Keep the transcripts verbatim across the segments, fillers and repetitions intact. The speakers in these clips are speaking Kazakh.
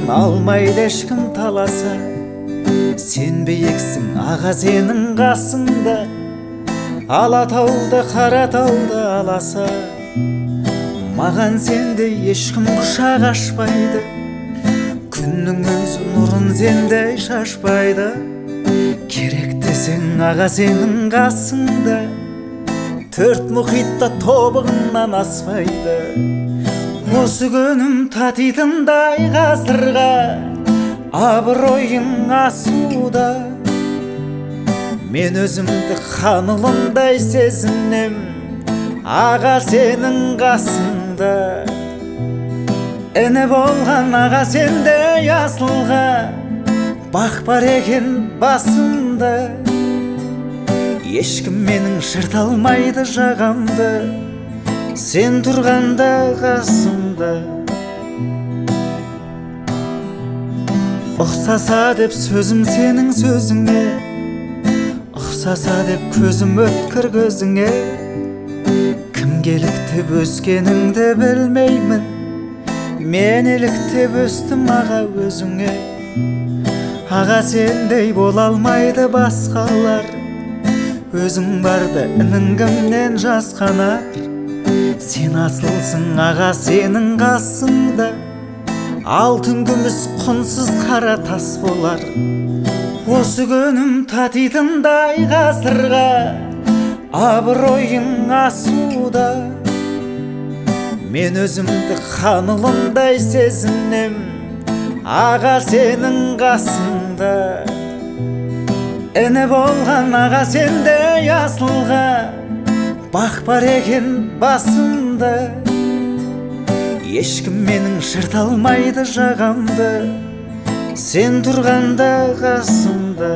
алмайды ешкім таласа. Сен биіксің, аға сенің қасыңда, Алатауды, Қаратауды аласа. Маған сенде ешкім құшақ ашпайды, күннің өзі нұрын сендей шашпайды. Керек десең аға сенің қасыңда, төрт мұхитта тобығынан аспайды. Осы күнім татитындай ғасырға, абыройың асуда. Мен өзімді хан ұлындай сезінем, аға сенің қасында. Іні болған аға сендей асылға, бақ бар екен басымда. Ешкім менің жырта алмайды жағамды, сен тұрғанда қасымда. Ұқсаса деп сөзім сенің сөзіңе, ұқсаса деп көзім өткір көзіңе. Кім еліктеп өскеніңді білмеймін, мен еліктеп өстім аға өзіңе. Аға сендей бола алмайды басқалар, өзің барда інің кімнен жасқанар. Сен асылсың аға сенің қасыңда, алтын күміс құнсыз қара тас болар. Осы күнім татитындай ғасырға, абыройың асуда. Мен өзімді хан ұлындай сезінем, аға сенің қасында. Іні болған аға сендей асылға, бақ бар екен басымда. Ешкім менің жырта алмайды жағамды, сен тұрғанда қасымда.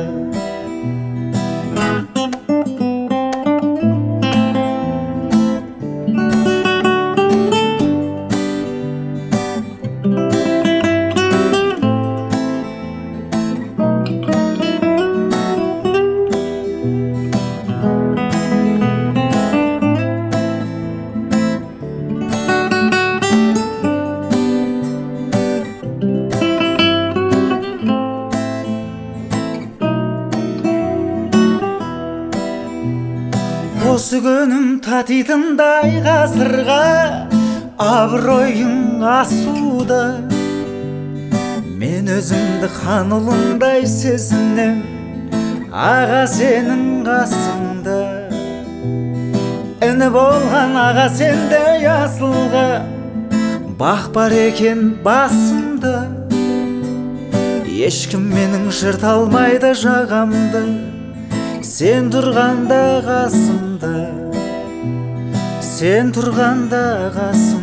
Осы күнім татитындай ғасырға, абыройың асуда. Мен өзімді хан ұлындай сезінем, аға сенің қасыңда. Іні болған аға сендей асылға, бақ бар екен басымда. Ешкім менің жырта алмайды жағамды, сен тұрғанда қасымда, сен тұрғанда қасымда.